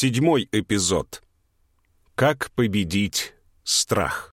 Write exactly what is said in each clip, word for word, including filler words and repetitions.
Седьмой эпизод. Как победить страх?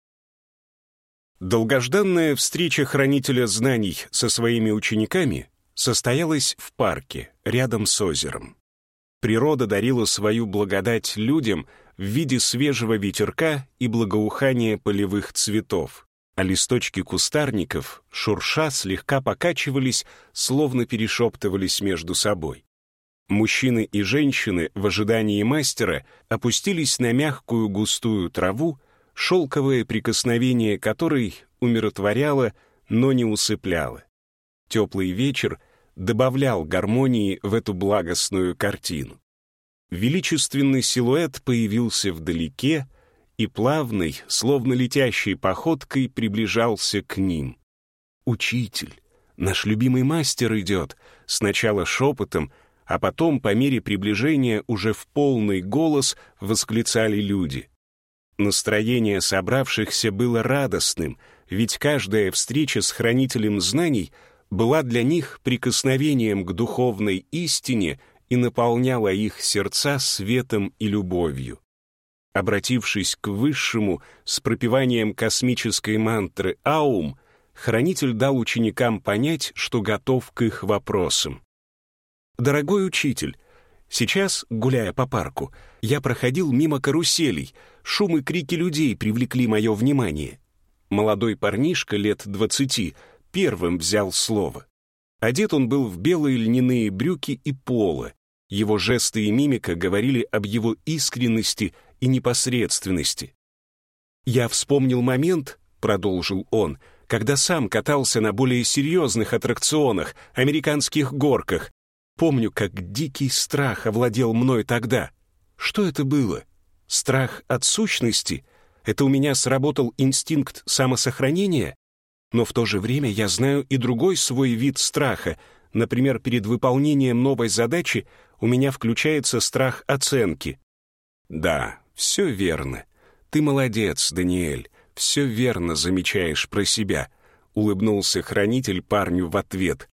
Долгожданная встреча хранителя знаний со своими учениками состоялась в парке, рядом с озером. Природа дарила свою благодать людям в виде свежего ветерка и благоухания полевых цветов, а листочки кустарников, шурша, слегка покачивались, словно перешептывались между собой. Мужчины и женщины в ожидании мастера опустились на мягкую густую траву, шелковое прикосновение которой умиротворяло, но не усыпляло. Теплый вечер добавлял гармонии в эту благостную картину. Величественный силуэт появился вдалеке и плавной, словно летящей походкой приближался к ним. «Учитель, наш любимый мастер идет», сначала шепотом, а потом, по мере приближения, уже в полный голос восклицали люди. Настроение собравшихся было радостным, ведь каждая встреча с хранителем знаний была для них прикосновением к духовной истине и наполняла их сердца светом и любовью. Обратившись к Высшему с пропеванием космической мантры «Аум», хранитель дал ученикам понять, что готов к их вопросам. «Дорогой учитель, сейчас, гуляя по парку, я проходил мимо каруселей, шум и крики людей привлекли мое внимание. Молодой парнишка лет двадцати первым взял слово. Одет он был в белые льняные брюки и поло. Его жесты и мимика говорили об его искренности и непосредственности. «Я вспомнил момент, — продолжил он, — когда сам катался на более серьезных аттракционах, американских горках. Помню, как дикий страх овладел мной тогда. Что это было? Страх от сущности? Это у меня сработал инстинкт самосохранения? Но в то же время я знаю и другой свой вид страха. Например, перед выполнением новой задачи у меня включается страх оценки». «Да, все верно. Ты молодец, Даниэль. Все верно замечаешь про себя», — улыбнулся хранитель парню в ответ.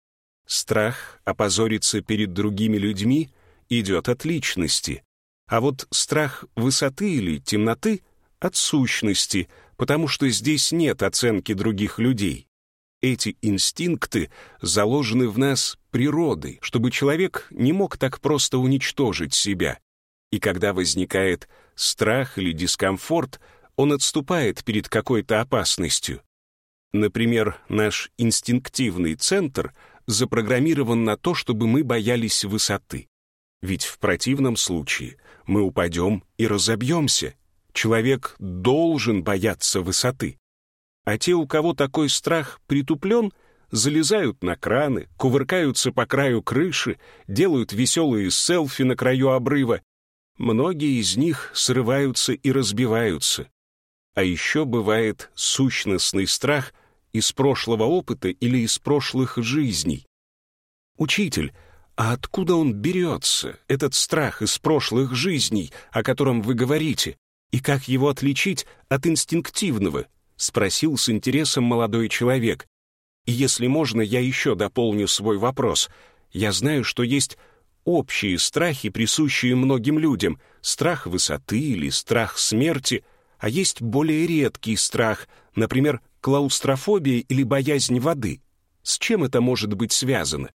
«Страх опозориться перед другими людьми идет от личности, а вот страх высоты или темноты — от сущности, потому что здесь нет оценки других людей. Эти инстинкты заложены в нас природой, чтобы человек не мог так просто уничтожить себя. И когда возникает страх или дискомфорт, он отступает перед какой-то опасностью. Например, наш инстинктивный центр запрограммирован на то, чтобы мы боялись высоты. Ведь в противном случае мы упадем и разобьемся. Человек должен бояться высоты. А те, у кого такой страх притуплен, залезают на краны, кувыркаются по краю крыши, делают веселые селфи на краю обрыва. Многие из них срываются и разбиваются. А еще бывает сущностный страх из прошлого опыта или из прошлых жизней. «Учитель, а откуда он берется, этот страх из прошлых жизней, о котором вы говорите, и как его отличить от инстинктивного?» — спросил с интересом молодой человек. «И если можно, я еще дополню свой вопрос. Я знаю, что есть общие страхи, присущие многим людям, страх высоты или страх смерти, а есть более редкий страх, например, клаустрофобия или боязнь воды. С чем это может быть связано?»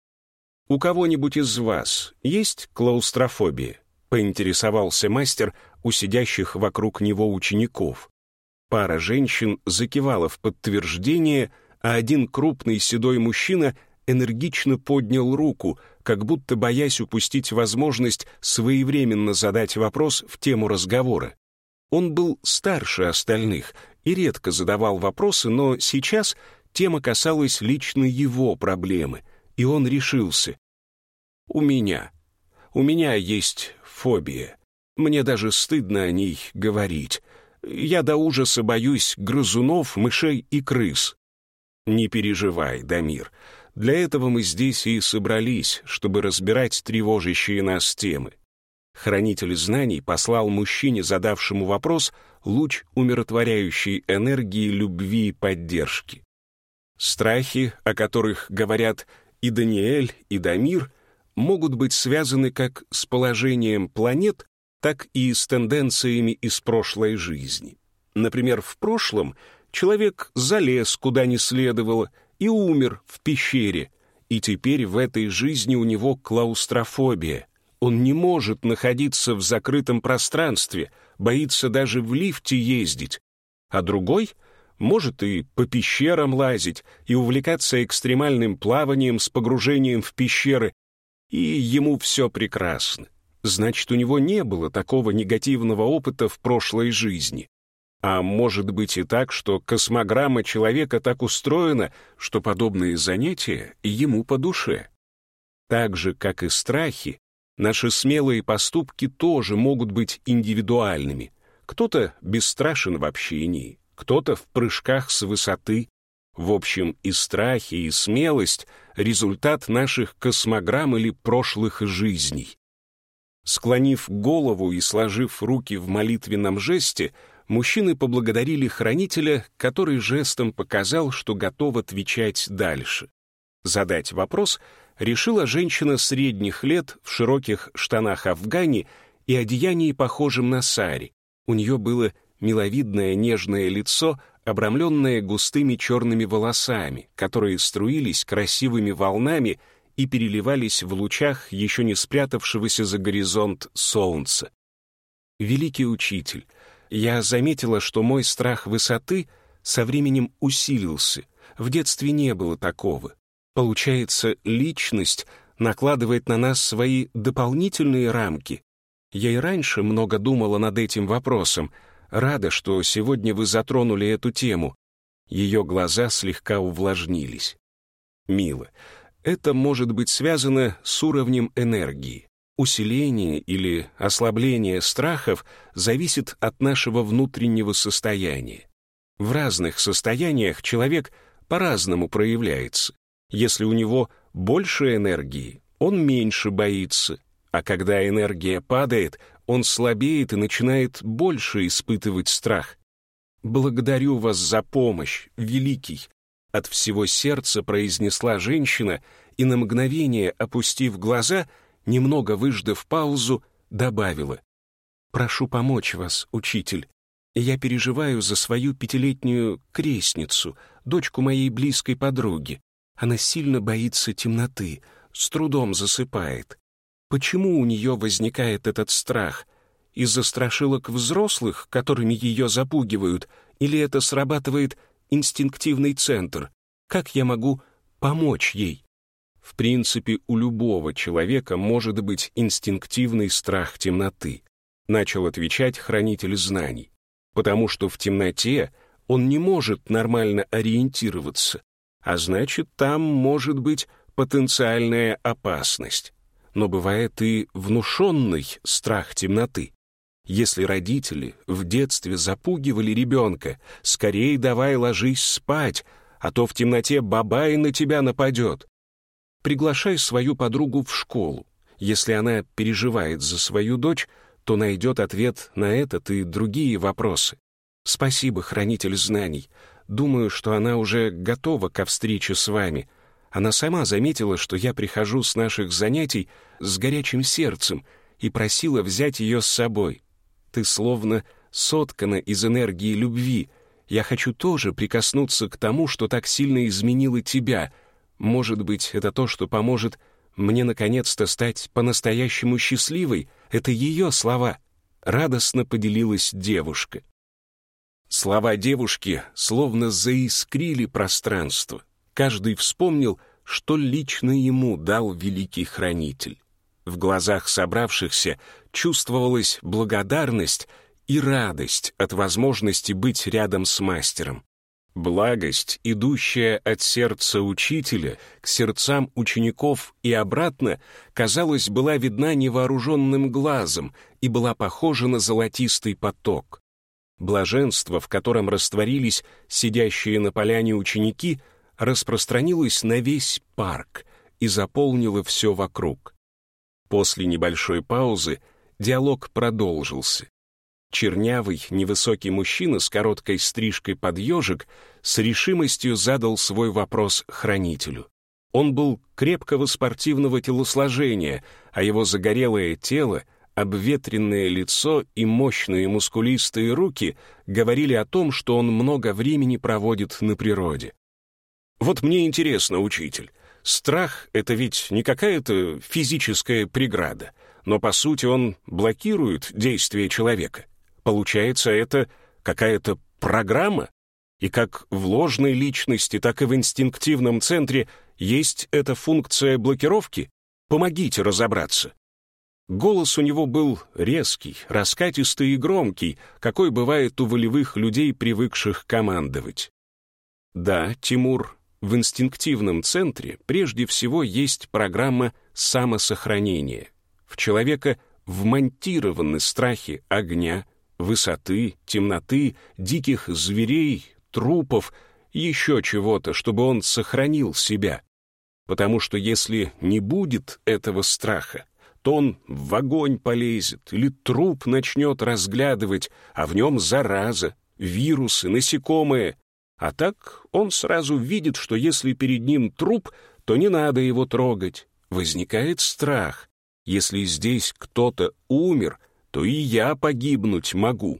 «У кого-нибудь из вас есть клаустрофобия?» — поинтересовался мастер у сидящих вокруг него учеников. Пара женщин закивала в подтверждение, а один крупный седой мужчина энергично поднял руку, как будто боясь упустить возможность своевременно задать вопрос в тему разговора. Он был старше остальных и редко задавал вопросы, но сейчас тема касалась лично его проблемы, и он решился. «У меня. У меня есть фобия. Мне даже стыдно о ней говорить. Я до ужаса боюсь грызунов, мышей и крыс». «Не переживай, Дамир. Для этого мы здесь и собрались, чтобы разбирать тревожащие нас темы». Хранитель знаний послал мужчине, задавшему вопрос, луч умиротворяющей энергии, любви и поддержки. Страхи, о которых говорят и Даниэль, и Дамир, могут быть связаны как с положением планет, так и с тенденциями из прошлой жизни. Например, в прошлом человек залез куда не следовало и умер в пещере, и теперь в этой жизни у него клаустрофобия. Он не может находиться в закрытом пространстве, боится даже в лифте ездить. А другой может и по пещерам лазить, и увлекаться экстремальным плаванием с погружением в пещеры, и ему все прекрасно. Значит, у него не было такого негативного опыта в прошлой жизни. А может быть и так, что космограмма человека так устроена, что подобные занятия ему по душе. Так же, как и страхи, наши смелые поступки тоже могут быть индивидуальными. Кто-то бесстрашен в общении, кто-то в прыжках с высоты. В общем, и страхи, и смелость — результат наших космограмм или прошлых жизней. Склонив голову и сложив руки в молитвенном жесте, мужчины поблагодарили хранителя, который жестом показал, что готов отвечать дальше. Задать вопрос решила женщина средних лет в широких штанах-афгани и одеянии, похожем на сари. У нее было миловидное нежное лицо, обрамленное густыми черными волосами, которые струились красивыми волнами и переливались в лучах еще не спрятавшегося за горизонт солнца. «Великий учитель, я заметила, что мой страх высоты со временем усилился. В детстве не было такого. Получается, личность накладывает на нас свои дополнительные рамки. Я и раньше много думала над этим вопросом. Рада, что сегодня вы затронули эту тему». Ее глаза слегка увлажнились. «Мила, это может быть связано с уровнем энергии. Усиление или ослабление страхов зависит от нашего внутреннего состояния. В разных состояниях человек по-разному проявляется. Если у него больше энергии, он меньше боится, а когда энергия падает, он слабеет и начинает больше испытывать страх. «Благодарю вас за помощь, великий», — от всего сердца произнесла женщина и на мгновение, опустив глаза, немного выждав паузу, добавила: «Прошу помочь вас, учитель. Я переживаю за свою пятилетнюю крестницу, дочку моей близкой подруги. Она сильно боится темноты, с трудом засыпает. Почему у нее возникает этот страх? Из-за страшилок взрослых, которыми ее запугивают, или это срабатывает инстинктивный центр? Как я могу помочь ей?» В принципе, у любого человека может быть инстинктивный страх темноты, начал отвечать хранитель знаний, потому что в темноте он не может нормально ориентироваться, а значит, там может быть потенциальная опасность. Но бывает и внушенный страх темноты. Если родители в детстве запугивали ребенка: «Скорей давай ложись спать, а то в темноте бабай на тебя нападет». Приглашай свою подругу в школу. Если она переживает за свою дочь, то найдет ответ на этот и другие вопросы. Спасибо, хранитель знаний. Думаю, что она уже готова ко встрече с вами. Она сама заметила, что я прихожу с наших занятий с горячим сердцем и просила взять ее с собой. Ты словно соткана из энергии любви. Я хочу тоже прикоснуться к тому, что так сильно изменило тебя. Может быть, это то, что поможет мне наконец-то стать по-настоящему счастливой. Это ее слова. Радостно поделилась девушка. Слова девушки словно заискрили пространство. Каждый вспомнил, что лично ему дал великий хранитель. В глазах собравшихся чувствовалась благодарность и радость от возможности быть рядом с мастером. Благость, идущая от сердца учителя к сердцам учеников и обратно, казалось, была видна невооруженным глазом и была похожа на золотистый поток. Блаженство, в котором растворились сидящие на поляне ученики, распространилось на весь парк и заполнило все вокруг. После небольшой паузы диалог продолжился. Чернявый, невысокий мужчина с короткой стрижкой под ежик с решимостью задал свой вопрос хранителю. Он был крепкого спортивного телосложения, а его загорелое тело обветренное лицо и мощные мускулистые руки говорили о том, что он много времени проводит на природе. Вот мне интересно, учитель, страх — это ведь не какая-то физическая преграда, но, по сути, он блокирует действия человека. Получается, это какая-то программа? И как в ложной личности, так и в инстинктивном центре есть эта функция блокировки? Помогите разобраться. Голос у него был резкий, раскатистый и громкий, какой бывает у волевых людей, привыкших командовать. Да, Тимур, в инстинктивном центре прежде всего есть программа самосохранения. В человека вмонтированы страхи огня, высоты, темноты, диких зверей, трупов, еще чего-то, чтобы он сохранил себя. Потому что если не будет этого страха, то он в огонь полезет или труп начнет разглядывать, а в нем зараза, вирусы, насекомые. А так он сразу видит, что если перед ним труп, то не надо его трогать. Возникает страх. Если здесь кто-то умер, то и я погибнуть могу.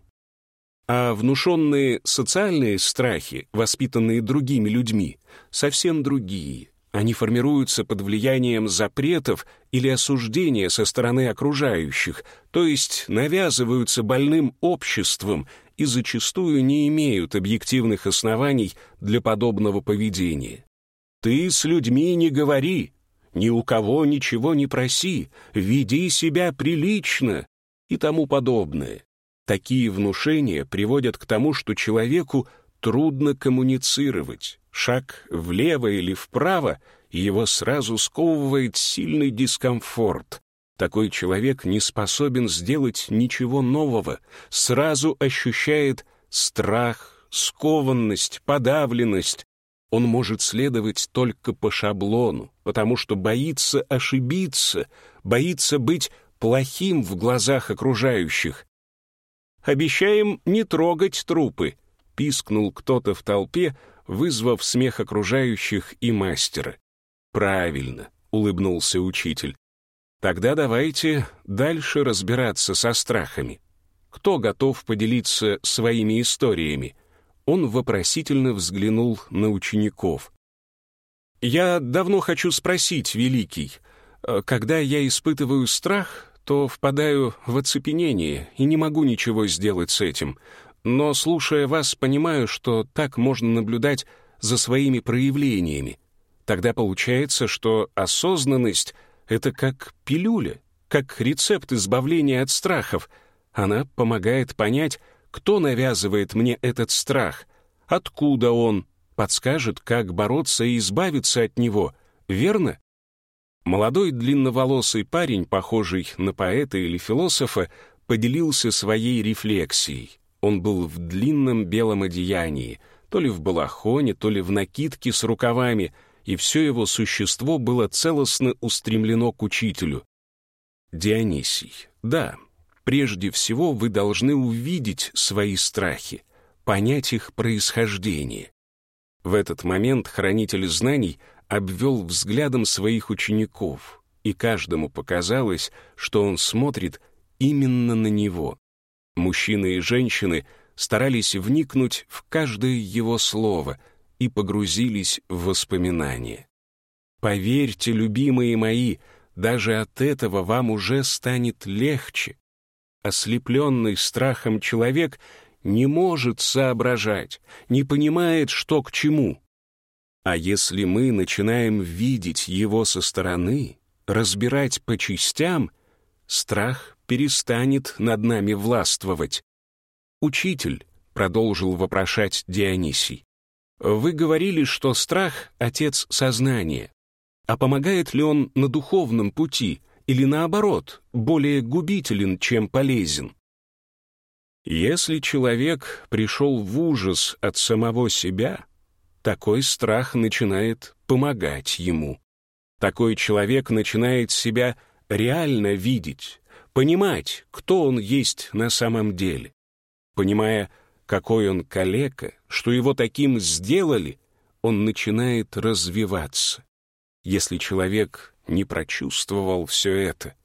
А внушенные социальные страхи, воспитанные другими людьми, совсем другие. Они формируются под влиянием запретов или осуждения со стороны окружающих, то есть навязываются больным обществом и зачастую не имеют объективных оснований для подобного поведения. «Ты с людьми не говори, ни у кого ничего не проси, веди себя прилично» и тому подобное. Такие внушения приводят к тому, что человеку трудно коммуницировать. Шаг влево или вправо, и его сразу сковывает сильный дискомфорт. Такой человек не способен сделать ничего нового, сразу ощущает страх, скованность, подавленность. Он может следовать только по шаблону, потому что боится ошибиться, боится быть плохим в глазах окружающих. «Обещаем не трогать трупы», — пискнул кто-то в толпе, вызвав смех окружающих и мастера. «Правильно», — улыбнулся учитель. «Тогда давайте дальше разбираться со страхами. Кто готов поделиться своими историями?» Он вопросительно взглянул на учеников. «Я давно хочу спросить, Великий, когда я испытываю страх, то впадаю в оцепенение и не могу ничего сделать с этим. Но, слушая вас, понимаю, что так можно наблюдать за своими проявлениями. Тогда получается, что осознанность — это как пилюля, как рецепт избавления от страхов. Она помогает понять, кто навязывает мне этот страх, откуда он, подскажет, как бороться и избавиться от него, верно?» Молодой длинноволосый парень, похожий на поэта или философа, поделился своей рефлексией. Он был в длинном белом одеянии, то ли в балахоне, то ли в накидке с рукавами, и все его существо было целостно устремлено к учителю. «Дионисий, да, прежде всего вы должны увидеть свои страхи, понять их происхождение». В этот момент хранитель знаний обвел взглядом своих учеников, и каждому показалось, что он смотрит именно на него. Мужчины и женщины старались вникнуть в каждое его слово и погрузились в воспоминания. Поверьте, любимые мои, даже от этого вам уже станет легче. Ослепленный страхом человек не может соображать, не понимает, что к чему. А если мы начинаем видеть его со стороны, разбирать по частям, страх перестанет над нами властвовать. «Учитель», — продолжил вопрошать Дионисий, «вы говорили, что страх — отец сознания. А помогает ли он на духовном пути или, наоборот, более губителен, чем полезен?» Если человек пришел в ужас от самого себя, такой страх начинает помогать ему. Такой человек начинает себя реально видеть, понимать, кто он есть на самом деле. Понимая, какой он калека, что его таким сделали, он начинает развиваться. Если человек не прочувствовал все это,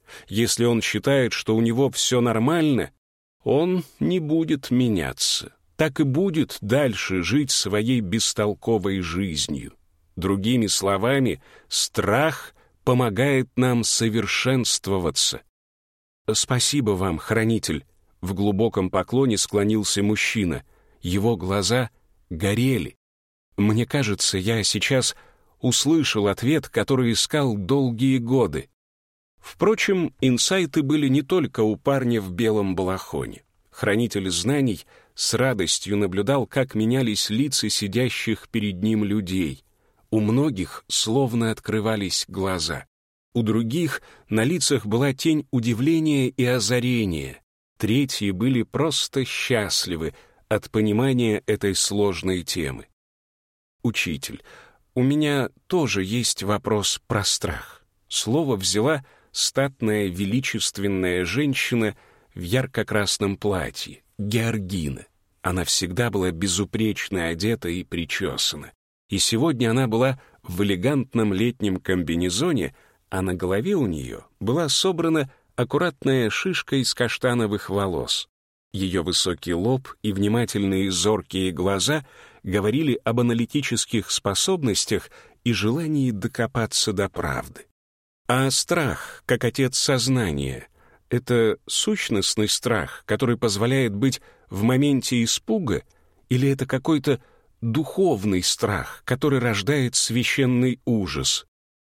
Если он считает, что у него все нормально, он не будет меняться. Так и будет дальше жить своей бестолковой жизнью. Другими словами, страх помогает нам совершенствоваться. «Спасибо вам, хранитель», — в глубоком поклоне склонился мужчина. Его глаза горели. Мне кажется, я сейчас услышал ответ, который искал долгие годы. Впрочем, инсайты были не только у парня в белом балахоне. Хранитель знаний с радостью наблюдал, как менялись лица сидящих перед ним людей. У многих словно открывались глаза. У других на лицах была тень удивления и озарения. Третьи были просто счастливы от понимания этой сложной темы. «Учитель, у меня тоже есть вопрос про страх». Слово взяла статная величественная женщина в ярко-красном платье, Георгина. Она всегда была безупречно одета и причесана. И сегодня она была в элегантном летнем комбинезоне, а на голове у нее была собрана аккуратная шишка из каштановых волос. Ее высокий лоб и внимательные зоркие глаза говорили об аналитических способностях и желании докопаться до правды. А страх, как отец сознания, это сущностный страх, который позволяет быть в моменте испуга, или это какой-то духовный страх, который рождает священный ужас?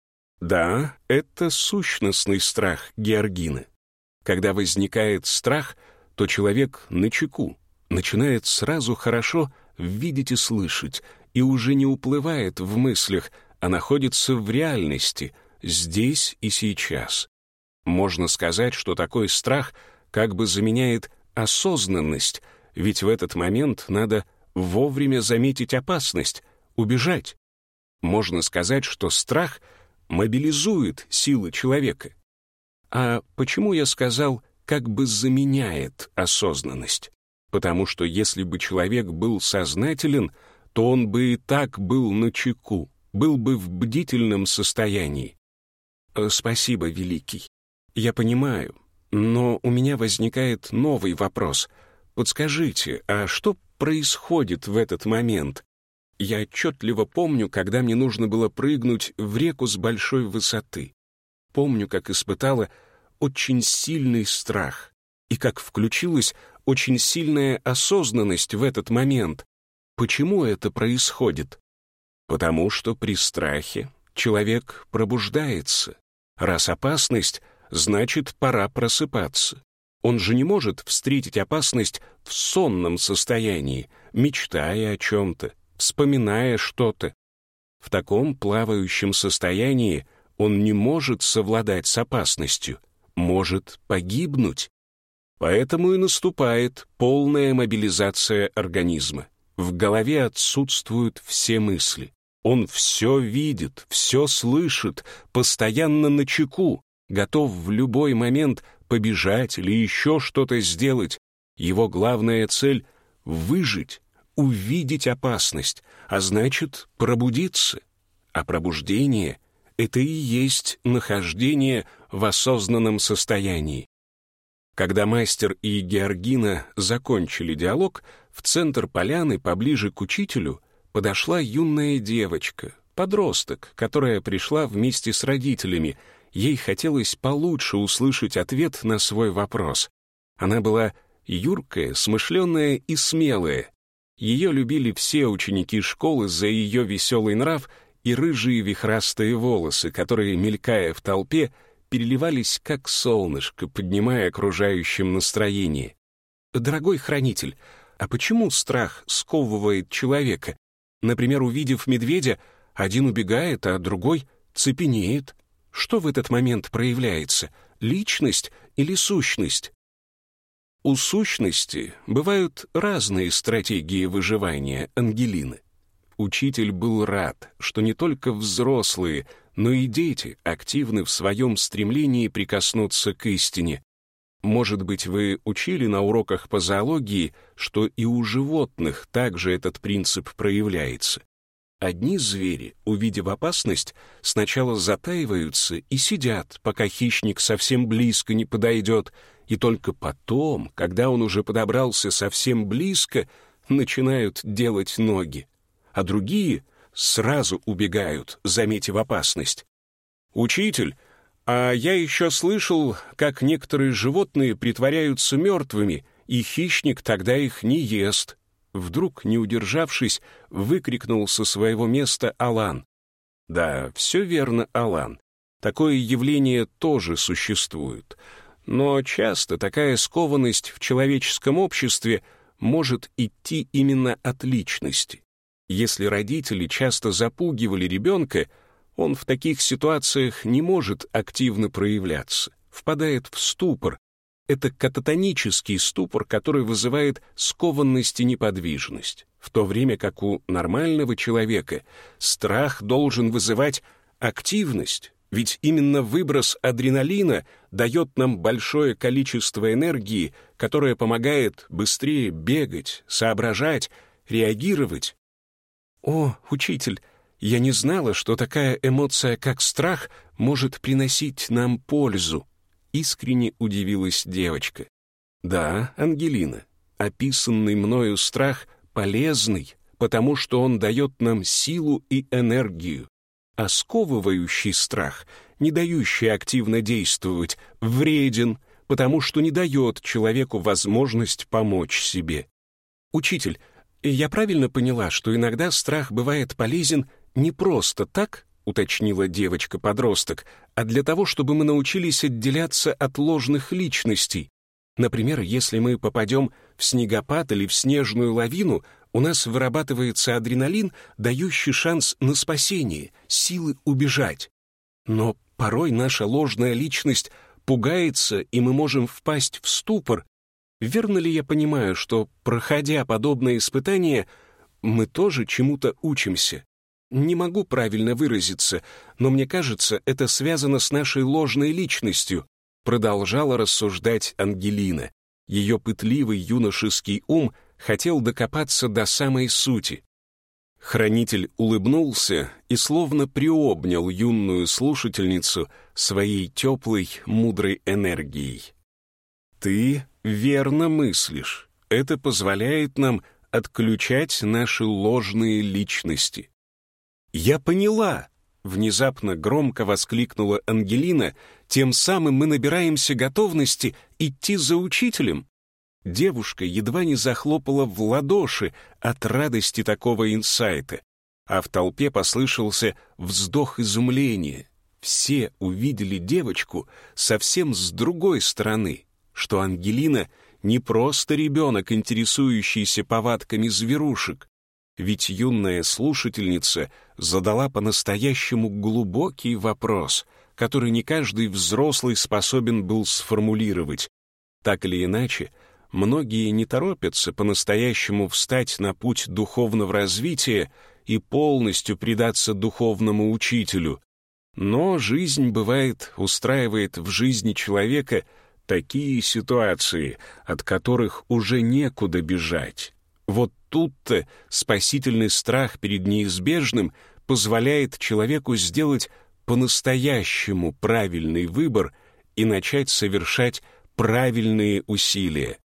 Да, это сущностный страх, Георгина. Когда возникает страх, то человек начеку, начинает сразу хорошо видеть и слышать, и уже не уплывает в мыслях, а находится в реальности, здесь и сейчас. Можно сказать, что такой страх как бы заменяет осознанность, ведь в этот момент надо вовремя заметить опасность, убежать. Можно сказать, что страх мобилизует силы человека. А почему я сказал, как бы заменяет осознанность? Потому что если бы человек был сознателен, то он бы и так был начеку, был бы в бдительном состоянии. Спасибо, Великий. Я понимаю, но у меня возникает новый вопрос. Подскажите, а что происходит в этот момент? Я отчетливо помню, когда мне нужно было прыгнуть в реку с большой высоты. Помню, как испытала очень сильный страх и как включилась очень сильная осознанность в этот момент. Почему это происходит? Потому что при страхе человек пробуждается. Раз опасность, значит, пора просыпаться. Он же не может встретить опасность в сонном состоянии, мечтая о чем-то, вспоминая что-то. В таком плавающем состоянии он не может совладать с опасностью, может погибнуть. Поэтому и наступает полная мобилизация организма. В голове отсутствуют все мысли. Он все видит, все слышит, постоянно начеку, готов в любой момент побежать или еще что-то сделать. Его главная цель — выжить, увидеть опасность, а значит, пробудиться. А пробуждение — это и есть нахождение в осознанном состоянии. Когда мастер и Георгина закончили диалог, в центр поляны, поближе к учителю, подошла юная девочка, подросток, которая пришла вместе с родителями. Ей хотелось получше услышать ответ на свой вопрос. Она была юркая, смышленая и смелая. Ее любили все ученики школы за ее веселый нрав и рыжие вихрастые волосы, которые, мелькая в толпе, переливались как солнышко, поднимая окружающим настроение. «Дорогой хранитель, а почему страх сковывает человека? Например, увидев медведя, один убегает, а другой цепенеет. Что в этот момент проявляется? Личность или сущность?» У сущности бывают разные стратегии выживания, Ангелина. Учитель был рад, что не только взрослые, но и дети активны в своем стремлении прикоснуться к истине. Может быть, вы учили на уроках по зоологии, что и у животных также этот принцип проявляется. Одни звери, увидев опасность, сначала затаиваются и сидят, пока хищник совсем близко не подойдет, и только потом, когда он уже подобрался совсем близко, начинают делать ноги. А другие сразу убегают, заметив опасность. «Учитель, а я еще слышал, как некоторые животные притворяются мертвыми, и хищник тогда их не ест». Вдруг, не удержавшись, выкрикнул со своего места Алан. Да, все верно, Алан. Такое явление тоже существует. Но часто такая скованность в человеческом обществе может идти именно от личности. Если родители часто запугивали ребенка, он в таких ситуациях не может активно проявляться, впадает в ступор. Это кататонический ступор, который вызывает скованность и неподвижность, в то время как у нормального человека страх должен вызывать активность, ведь именно выброс адреналина дает нам большое количество энергии, которая помогает быстрее бегать, соображать, реагировать. «О, учитель, я не знала, что такая эмоция, как страх, может приносить нам пользу», — искренне удивилась девочка. «Да, Ангелина, описанный мною страх полезный, потому что он дает нам силу и энергию, а сковывающий страх, не дающий активно действовать, вреден, потому что не дает человеку возможность помочь себе. Учитель, я правильно поняла, что иногда страх бывает полезен не просто так, уточнила девочка-подросток, а для того, чтобы мы научились отделяться от ложных личностей. Например, если мы попадем в снегопад или в снежную лавину, у нас вырабатывается адреналин, дающий шанс на спасение, силы убежать. Но порой наша ложная личность пугается, и мы можем впасть в ступор. Верно ли я понимаю, что, проходя подобные испытания, мы тоже чему-то учимся? Не могу правильно выразиться, но мне кажется, это связано с нашей ложной личностью, продолжала рассуждать Ангелина. Ее пытливый юношеский ум хотел докопаться до самой сути. Хранитель улыбнулся и словно приобнял юную слушательницу своей теплой, мудрой энергией. «Ты верно мыслишь. Это позволяет нам отключать наши ложные личности». «Я поняла!» — внезапно громко воскликнула Ангелина, «тем самым мы набираемся готовности идти за учителем». Девушка едва не захлопала в ладоши от радости такого инсайта, а в толпе послышался вздох изумления. Все увидели девочку совсем с другой стороны, что Ангелина не просто ребенок, интересующийся повадками зверушек, ведь юная слушательница задала по-настоящему глубокий вопрос, который не каждый взрослый способен был сформулировать. Так или иначе, многие не торопятся по-настоящему встать на путь духовного развития и полностью предаться духовному учителю. Но жизнь, бывает, устраивает в жизни человека такие ситуации, от которых уже некуда бежать. Вот тут-то спасительный страх перед неизбежным позволяет человеку сделать по-настоящему правильный выбор и начать совершать правильные усилия.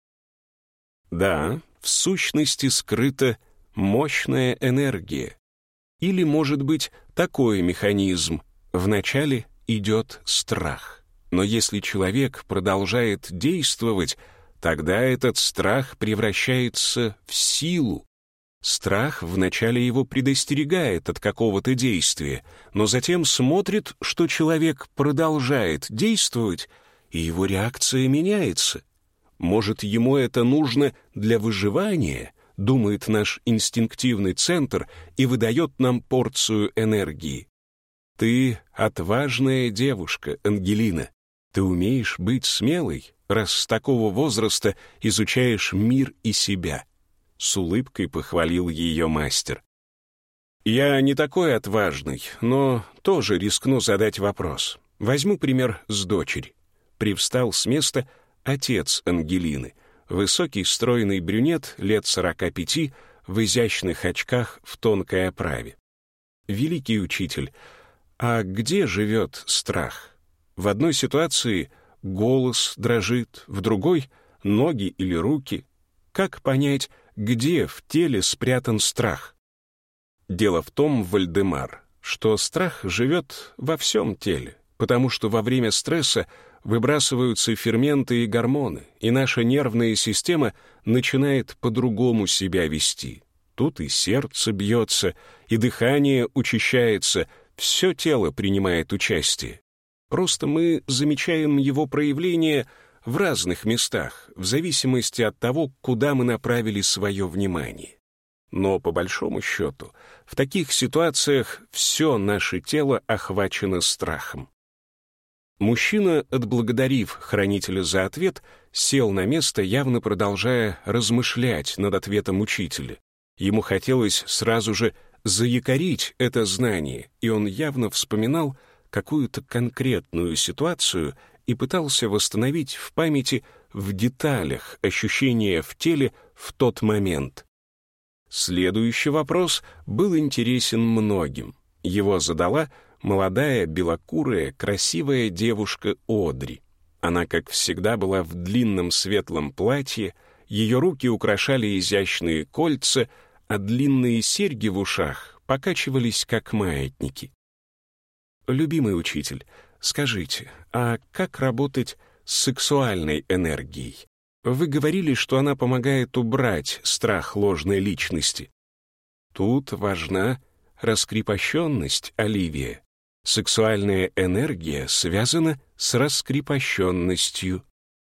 Да, в сущности скрыта мощная энергия. Или, может быть, такой механизм. Вначале идет страх. Но если человек продолжает действовать, тогда этот страх превращается в силу. Страх вначале его предостерегает от какого-то действия, но затем смотрит, что человек продолжает действовать, и его реакция меняется. Может, ему это нужно для выживания, думает наш инстинктивный центр и выдает нам порцию энергии. Ты отважная девушка, Ангелина. Ты умеешь быть смелой, раз с такого возраста изучаешь мир и себя. С улыбкой похвалил ее мастер. Я не такой отважный, но тоже рискну задать вопрос. Возьму пример с дочери. Привстал с места отец Ангелины, высокий стройный брюнет лет сорока пяти, в изящных очках в тонкой оправе. «Великий учитель, а где живет страх?» В одной ситуации голос дрожит, в другой — ноги или руки. Как понять, где в теле спрятан страх? Дело в том, Вальдемар, что страх живет во всем теле, потому что во время стресса выбрасываются ферменты и гормоны, и наша нервная система начинает по-другому себя вести. Тут и сердце бьется, и дыхание учащается, все тело принимает участие. Просто мы замечаем его проявление в разных местах, в зависимости от того, куда мы направили свое внимание. Но, по большому счету, в таких ситуациях все наше тело охвачено страхом. Мужчина, отблагодарив хранителя за ответ, сел на место, явно продолжая размышлять над ответом учителя. Ему хотелось сразу же заякорить это знание, и он явно вспоминал какую-то конкретную ситуацию и пытался восстановить в памяти в деталях ощущения в теле в тот момент. Следующий вопрос был интересен многим. Его задала молодая, белокурая, красивая девушка Одри. Она, как всегда, была в длинном светлом платье, ее руки украшали изящные кольца, а длинные серьги в ушах покачивались, как маятники. «Любимый учитель, скажите, а как работать с сексуальной энергией? Вы говорили, что она помогает убрать страх ложной личности. Тут важна раскрепощенность, Оливия. Сексуальная энергия связана с раскрепощенностью.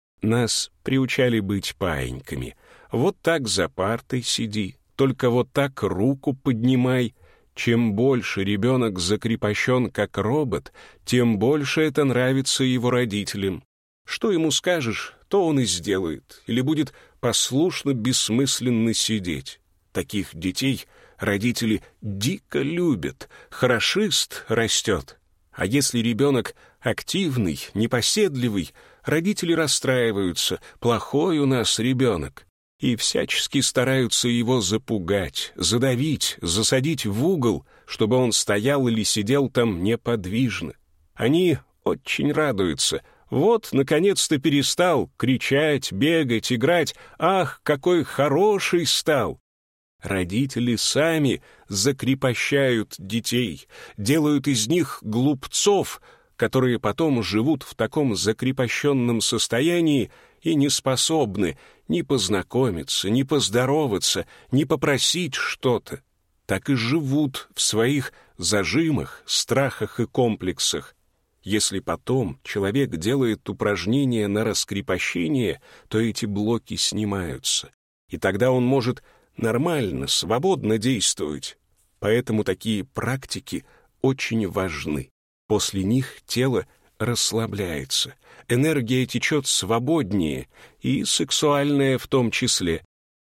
Нас приучали быть паиньками. Вот так за партой сиди, только вот так руку поднимай. Чем больше ребенок закрепощен как робот, тем больше это нравится его родителям. Что ему скажешь, то он и сделает, или будет послушно бессмысленно сидеть. Таких детей родители дико любят, хорошист растет. А если ребенок активный, непоседливый, родители расстраиваются, плохой у нас ребенок, и всячески стараются его запугать, задавить, засадить в угол, чтобы он стоял или сидел там неподвижно. Они очень радуются. Вот, наконец-то перестал кричать, бегать, играть. Ах, какой хороший стал! Родители сами закрепощают детей, делают из них глупцов, которые потом живут в таком закрепощенном состоянии и не способны ни познакомиться, ни поздороваться, ни попросить что-то. Так и живут в своих зажимах, страхах и комплексах. Если потом человек делает упражнения на раскрепощение, то эти блоки снимаются, и тогда он может нормально, свободно действовать. Поэтому такие практики очень важны. После них тело расслабляется, энергия течет свободнее, и сексуальная в том числе.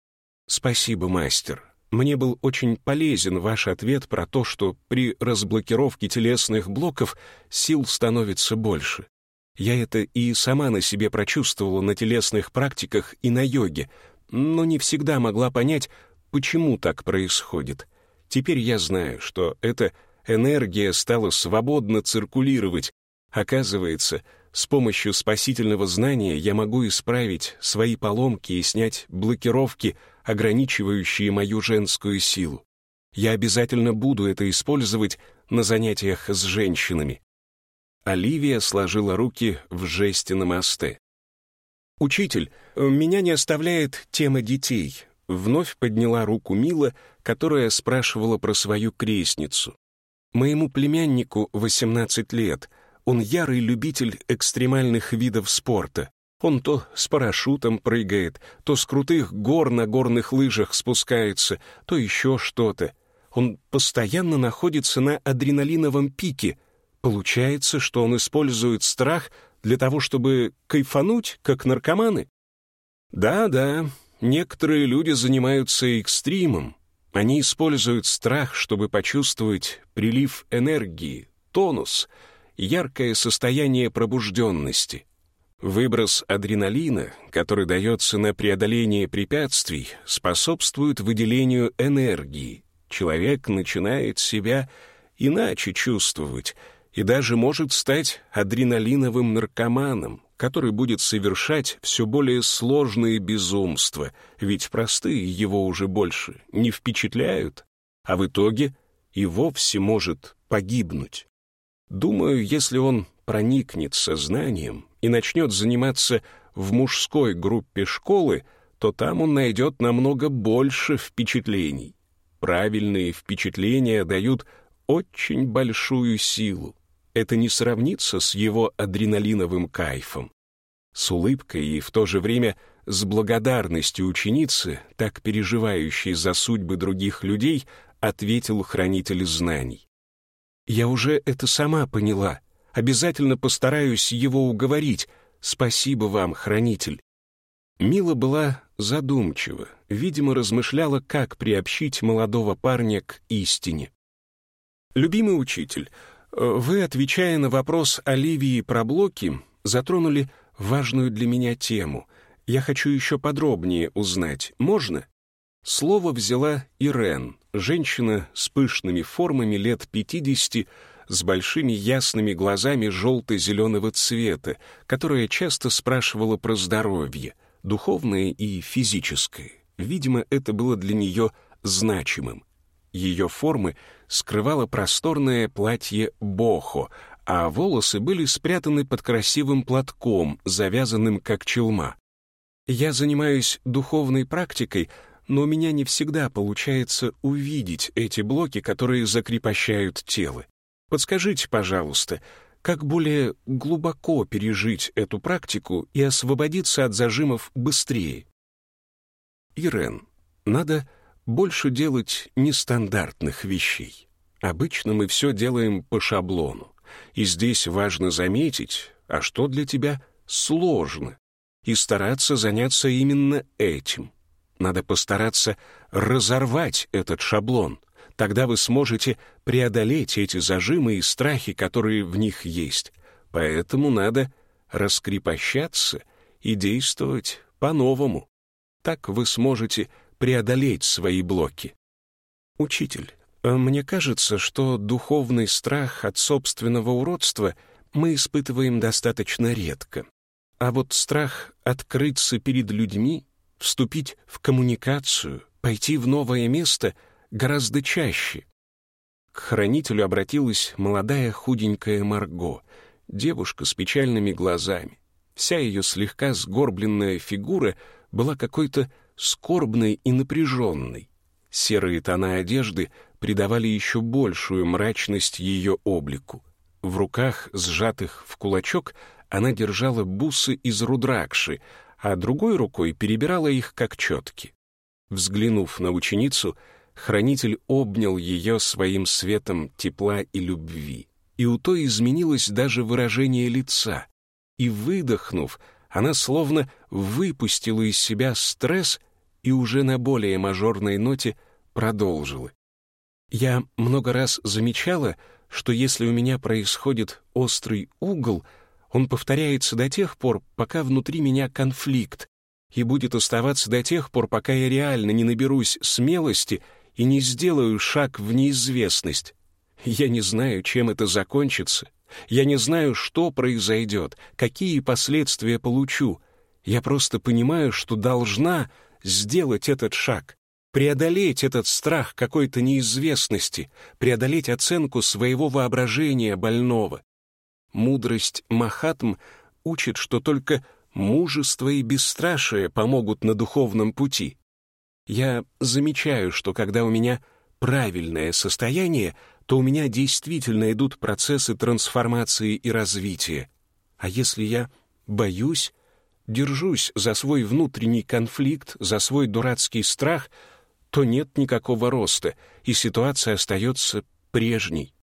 Спасибо, мастер. Мне был очень полезен ваш ответ про то, что при разблокировке телесных блоков сил становится больше. Я это и сама на себе прочувствовала на телесных практиках и на йоге, но не всегда могла понять, почему так происходит. Теперь я знаю, что эта энергия стала свободно циркулировать. Оказывается, с помощью спасительного знания я могу исправить свои поломки и снять блокировки, ограничивающие мою женскую силу. Я обязательно буду это использовать на занятиях с женщинами. Оливия сложила руки в жесте намасте. «Учитель, меня не оставляет тема детей», — вновь подняла руку Мила, которая спрашивала про свою крестницу. «Моему племяннику восемнадцать лет. Он ярый любитель экстремальных видов спорта. Он то с парашютом прыгает, то с крутых гор на горных лыжах спускается, то еще что-то. Он постоянно находится на адреналиновом пике. Получается, что он использует страх для того, чтобы кайфануть, как наркоманы? Да-да, некоторые люди занимаются экстримом. Они используют страх, чтобы почувствовать прилив энергии, тонус, яркое состояние пробужденности. Выброс адреналина, который дается на преодоление препятствий, способствует выделению энергии. Человек начинает себя иначе чувствовать и даже может стать адреналиновым наркоманом, который будет совершать все более сложные безумства, ведь простые его уже больше не впечатляют, а в итоге и вовсе может погибнуть. Думаю, если он проникнет сознанием и начнет заниматься в мужской группе школы, то там он найдет намного больше впечатлений. Правильные впечатления дают очень большую силу. Это не сравнится с его адреналиновым кайфом. С улыбкой и в то же время с благодарностью ученицы, так переживающей за судьбы других людей, ответил хранитель знаний. «Я уже это сама поняла. Обязательно постараюсь его уговорить. Спасибо вам, хранитель». Мила была задумчива, видимо, размышляла, как приобщить молодого парня к истине. «Любимый учитель, вы, отвечая на вопрос Оливии про блоки, затронули важную для меня тему. Я хочу еще подробнее узнать. Можно?» Слово взяла Ирен, женщина с пышными формами лет пятидесяти, с большими ясными глазами желто-зеленого цвета, которая часто спрашивала про здоровье, духовное и физическое. Видимо, это было для нее значимым. Ее формы скрывало просторное платье бохо, а волосы были спрятаны под красивым платком, завязанным как челма. «Я занимаюсь духовной практикой, но у меня не всегда получается увидеть эти блоки, которые закрепощают тело. Подскажите, пожалуйста, как более глубоко пережить эту практику и освободиться от зажимов быстрее?» Ирен, надо больше делать нестандартных вещей. Обычно мы все делаем по шаблону. И здесь важно заметить, а что для тебя сложно, и стараться заняться именно этим. Надо постараться разорвать этот шаблон. Тогда вы сможете преодолеть эти зажимы и страхи, которые в них есть. Поэтому надо раскрепощаться и действовать по-новому. Так вы сможете преодолеть свои блоки. Учитель, мне кажется, что духовный страх от собственного уродства мы испытываем достаточно редко. А вот страх открыться перед людьми, вступить в коммуникацию, пойти в новое место гораздо чаще. К хранителю обратилась молодая худенькая Марго, девушка с печальными глазами. Вся ее слегка сгорбленная фигура была какой-то скорбной и напряженной. Серые тона одежды придавали еще большую мрачность ее облику. В руках, сжатых в кулачок, она держала бусы из рудракши, а другой рукой перебирала их как четки. Взглянув на ученицу, хранитель обнял ее своим светом тепла и любви. И у той изменилось даже выражение лица. И, выдохнув, она словно выпустила из себя стресс и уже на более мажорной ноте продолжила. «Я много раз замечала, что если у меня происходит острый угол, он повторяется до тех пор, пока внутри меня конфликт, и будет оставаться до тех пор, пока я реально не наберусь смелости и не сделаю шаг в неизвестность. Я не знаю, чем это закончится. Я не знаю, что произойдет, какие последствия получу. Я просто понимаю, что должна сделать этот шаг, преодолеть этот страх какой-то неизвестности, преодолеть оценку своего воображения больного. Мудрость Махатм учит, что только мужество и бесстрашие помогут на духовном пути. Я замечаю, что когда у меня правильное состояние, то у меня действительно идут процессы трансформации и развития. А если я боюсь, держусь за свой внутренний конфликт, за свой дурацкий страх, то нет никакого роста, и ситуация остается прежней.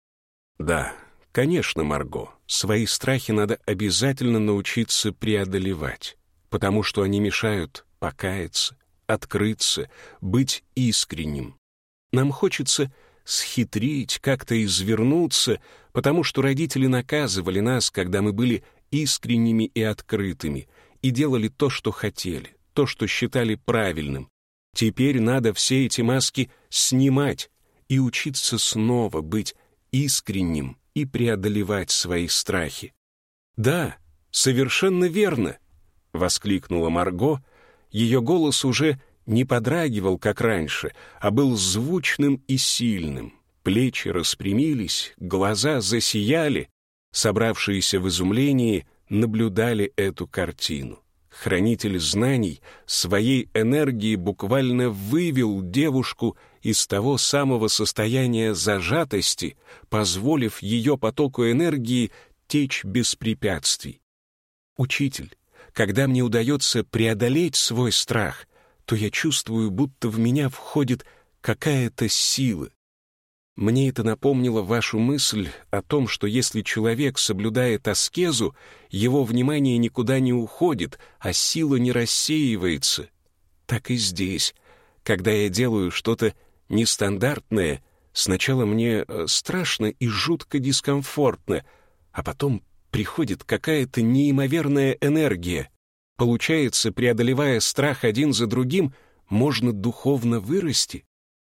Да, конечно, Марго, свои страхи надо обязательно научиться преодолевать, потому что они мешают покаяться, открыться, быть искренним. Нам хочется схитрить, как-то извернуться, потому что родители наказывали нас, когда мы были искренними и открытыми, и делали то, что хотели, то, что считали правильным. Теперь надо все эти маски снимать и учиться снова быть искренним и преодолевать свои страхи. «Да, совершенно верно!» — воскликнула Марго. Ее голос уже не подрагивал, как раньше, а был звучным и сильным. Плечи распрямились, глаза засияли. Собравшиеся в изумлении наблюдали эту картину. Хранитель знаний своей энергией буквально вывел девушку из того самого состояния зажатости, позволив ее потоку энергии течь без препятствий. «Учитель, когда мне удается преодолеть свой страх, то я чувствую, будто в меня входит какая-то сила. Мне это напомнило вашу мысль о том, что если человек соблюдает аскезу, его внимание никуда не уходит, а сила не рассеивается. Так и здесь. Когда я делаю что-то нестандартное, сначала мне страшно и жутко дискомфортно, а потом приходит какая-то неимоверная энергия. Получается, преодолевая страх один за другим, можно духовно вырасти.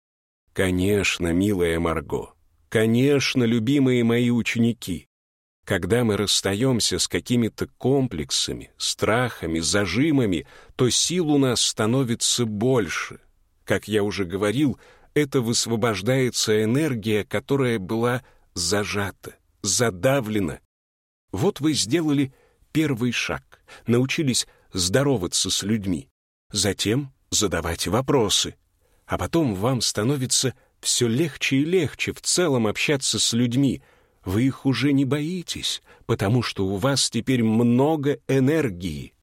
Конечно, милая Марго, конечно, любимые мои ученики. Когда мы расстаемся с какими-то комплексами, страхами, зажимами, то сил у нас становится больше. Как я уже говорил, это высвобождается энергия, которая была зажата, задавлена. Вот вы сделали первый шаг, научились здороваться с людьми, затем задавать вопросы. А потом вам становится все легче и легче в целом общаться с людьми. Вы их уже не боитесь, потому что у вас теперь много энергии.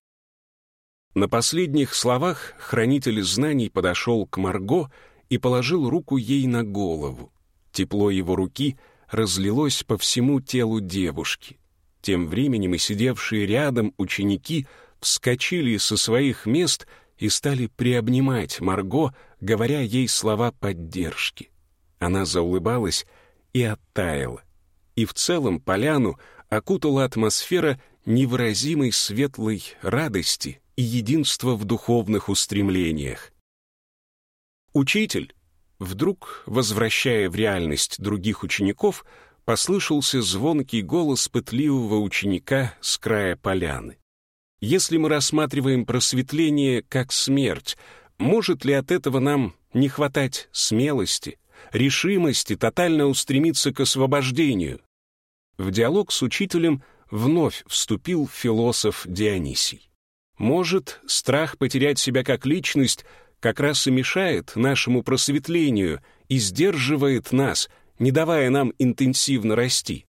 На последних словах хранитель знаний подошел к Марго и положил руку ей на голову. Тепло его руки разлилось по всему телу девушки. Тем временем и сидевшие рядом ученики вскочили со своих мест и стали приобнимать Марго, говоря ей слова поддержки. Она заулыбалась и оттаяла. И в целом поляну окутала атмосфера невыразимой светлой радости и единства в духовных устремлениях. «Учитель!» Вдруг, возвращая в реальность других учеников, послышался звонкий голос пытливого ученика с края поляны. Если мы рассматриваем просветление как смерть, может ли от этого нам не хватать смелости, решимости тотально устремиться к освобождению? В диалог с учителем вновь вступил философ Дионисий. Может, страх потерять себя как личность как раз и мешает нашему просветлению и сдерживает нас, не давая нам интенсивно расти?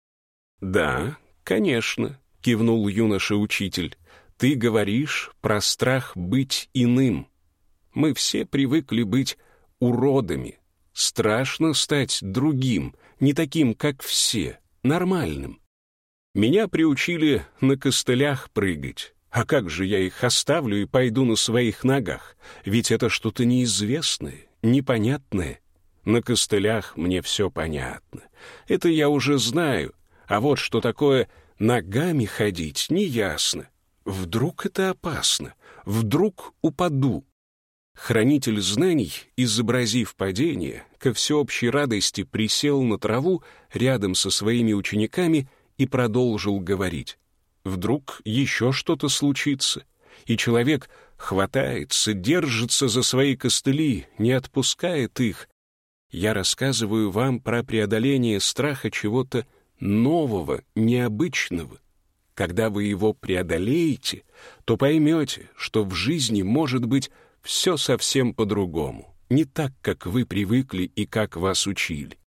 «Да, конечно», — кивнул юноша-учитель. «Ты говоришь про страх быть иным. Мы все привыкли быть уродами. Страшно стать другим, не таким, как все, нормальным. Меня приучили на костылях прыгать. А как же я их оставлю и пойду на своих ногах? Ведь это что-то неизвестное, непонятное. На костылях мне все понятно. Это я уже знаю. А вот что такое ногами ходить, неясно. Вдруг это опасно? Вдруг упаду?» Хранитель знаний, изобразив падение, ко всеобщей радости присел на траву рядом со своими учениками и продолжил говорить. Вдруг еще что-то случится, и человек хватается, держится за свои костыли, не отпускает их. Я рассказываю вам про преодоление страха чего-то нового, необычного. Когда вы его преодолеете, то поймете, что в жизни может быть все совсем по-другому, не так, как вы привыкли и как вас учили.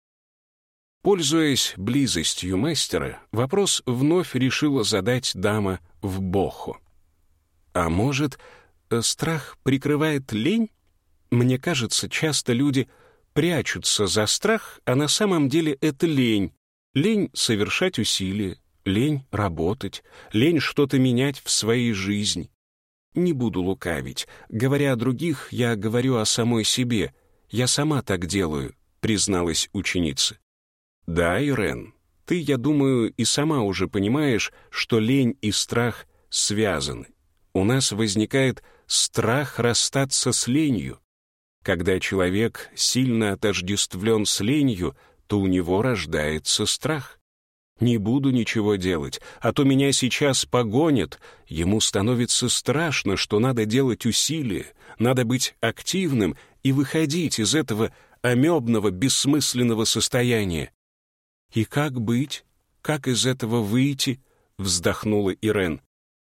Пользуясь близостью мастера, вопрос вновь решила задать дама в Бохо. А может, страх прикрывает лень? Мне кажется, часто люди прячутся за страх, а на самом деле это лень. Лень совершать усилия, лень работать, лень что-то менять в своей жизни. Не буду лукавить. Говоря о других, я говорю о самой себе. Я сама так делаю, призналась ученица. Да, Ирен, ты, я думаю, и сама уже понимаешь, что лень и страх связаны. У нас возникает страх расстаться с ленью. Когда человек сильно отождествлен с ленью, то у него рождается страх. «Не буду ничего делать, а то меня сейчас погонят». Ему становится страшно, что надо делать усилия, надо быть активным и выходить из этого амебного, бессмысленного состояния. «И как быть? Как из этого выйти?» — вздохнула Ирен.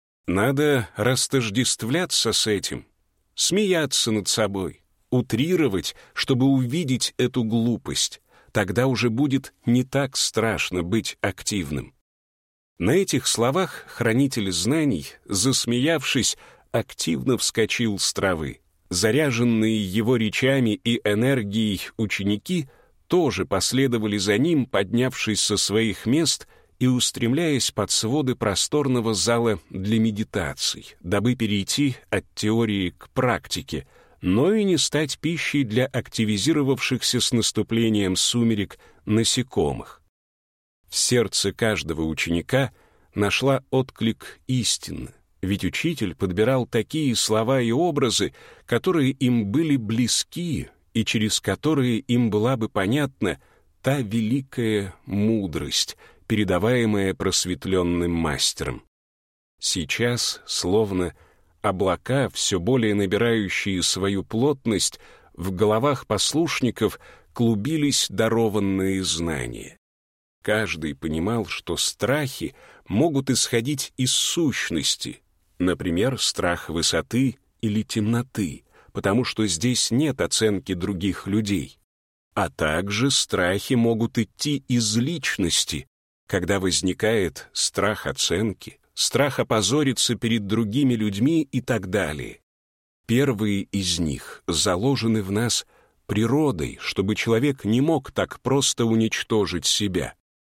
«Надо растождествляться с этим, смеяться над собой, утрировать, чтобы увидеть эту глупость. Тогда уже будет не так страшно быть активным». На этих словах хранитель знаний, засмеявшись, активно вскочил с травы. Заряженные его речами и энергией ученики тоже последовали за ним, поднявшись со своих мест и устремляясь под своды просторного зала для медитаций, дабы перейти от теории к практике, но и не стать пищей для активизировавшихся с наступлением сумерек насекомых. В сердце каждого ученика нашла отклик истины, ведь учитель подбирал такие слова и образы, которые им были близки и через которые им была бы понятна та великая мудрость, передаваемая просветленным мастером. Сейчас, словно облака, все более набирающие свою плотность, в головах послушников клубились дарованные знания. Каждый понимал, что страхи могут исходить из сущности, например, страх высоты или темноты, потому что здесь нет оценки других людей. А также страхи могут идти из личности, когда возникает страх оценки, страх опозориться перед другими людьми и так далее. Первые из них заложены в нас природой, чтобы человек не мог так просто уничтожить себя.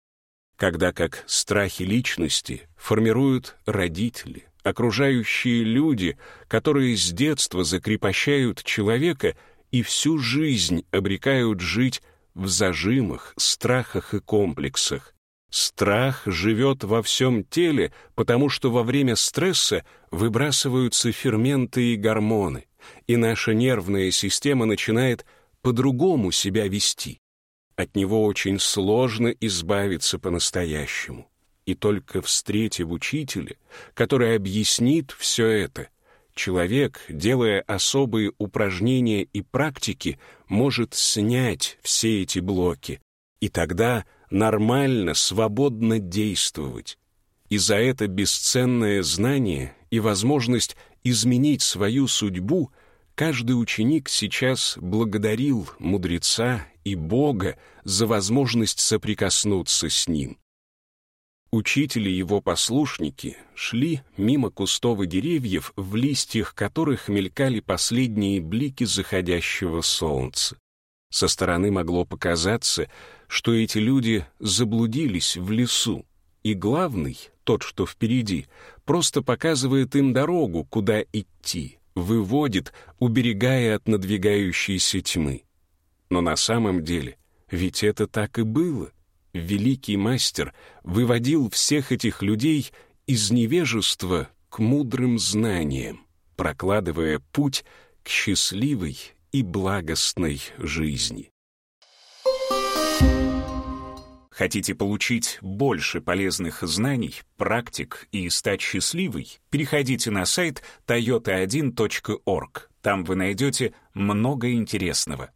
Когда как страхи личности формируют родители, окружающие люди, которые с детства закрепощают человека и всю жизнь обрекают жить в зажимах, страхах и комплексах. Страх живет во всем теле, потому что во время стресса выбрасываются ферменты и гормоны, и наша нервная система начинает по-другому себя вести. От него очень сложно избавиться по-настоящему. И только встретив учителя, который объяснит все это, человек, делая особые упражнения и практики, может снять все эти блоки, и тогда нормально, свободно действовать. И за это бесценное знание и возможность изменить свою судьбу каждый ученик сейчас благодарил мудреца и Бога за возможность соприкоснуться с ним. Учитель и его послушники шли мимо кустов и деревьев, в листьях которых мелькали последние блики заходящего солнца. Со стороны могло показаться, что эти люди заблудились в лесу, и главный, тот, что впереди, просто показывает им дорогу, куда идти, выводит, уберегая от надвигающейся тьмы. Но на самом деле ведь это так и было. Великий мастер выводил всех этих людей из невежества к мудрым знаниям, прокладывая путь к счастливой и благостной жизни. Хотите получить больше полезных знаний, практик и стать счастливой? Переходите на сайт тойота один точка орг. Там вы найдете много интересного.